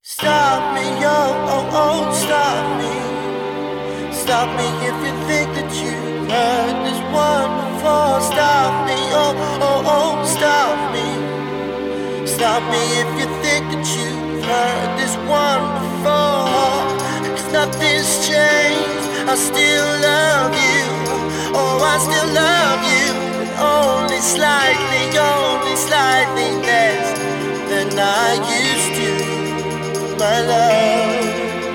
Stop me, stop me. Stop me if you think that you've heard this one before. Stop me, stop me. Stop me if you think that you've heard this one before. 'Cause nothing's changed, I still love you. Oh, I still love you, but only slightly less than I used to, my love.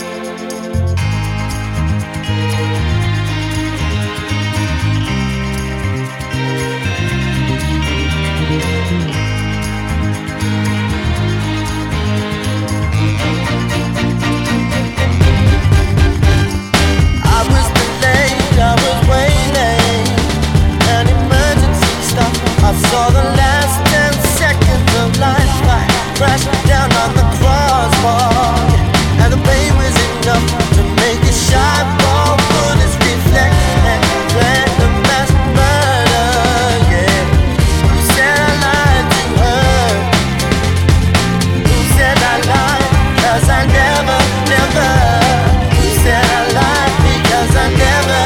I was delayed, I was waiting. An emergency stop. I saw the last 10 seconds of life crash down on the crossbar, and the pain was enough to make a shot ball bullets reflect and plan the mass murder. Yeah, who said I lied to her? Who said I lied? 'Cause I never. Who said I lied? Because I never.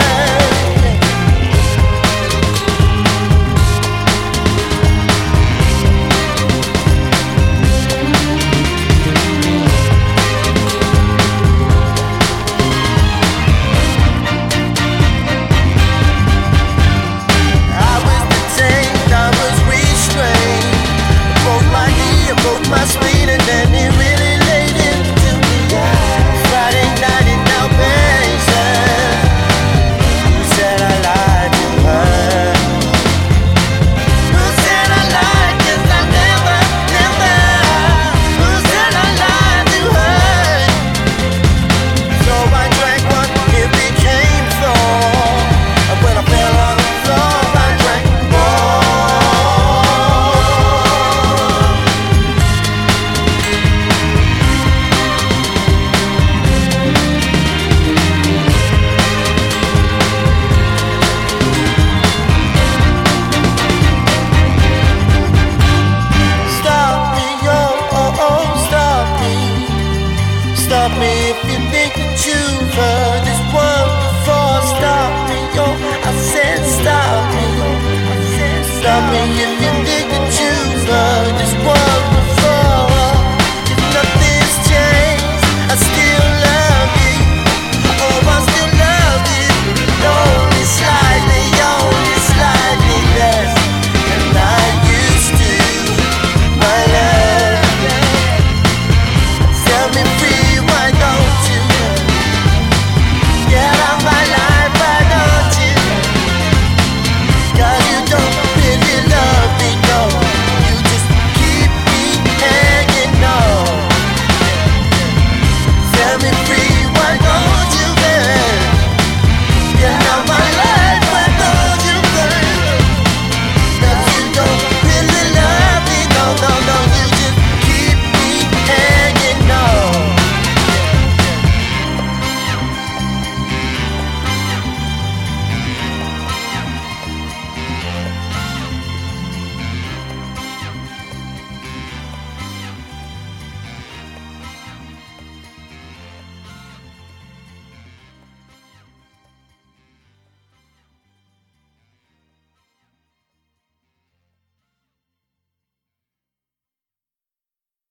My speed and then it really laid into me. Friday night in Outpatient. Who said I lied to her? Who said I lied? 'Cause I never. Who said I lied to her? So I drank one, it became four. And when I fell on the floor, I drank more. Stop me if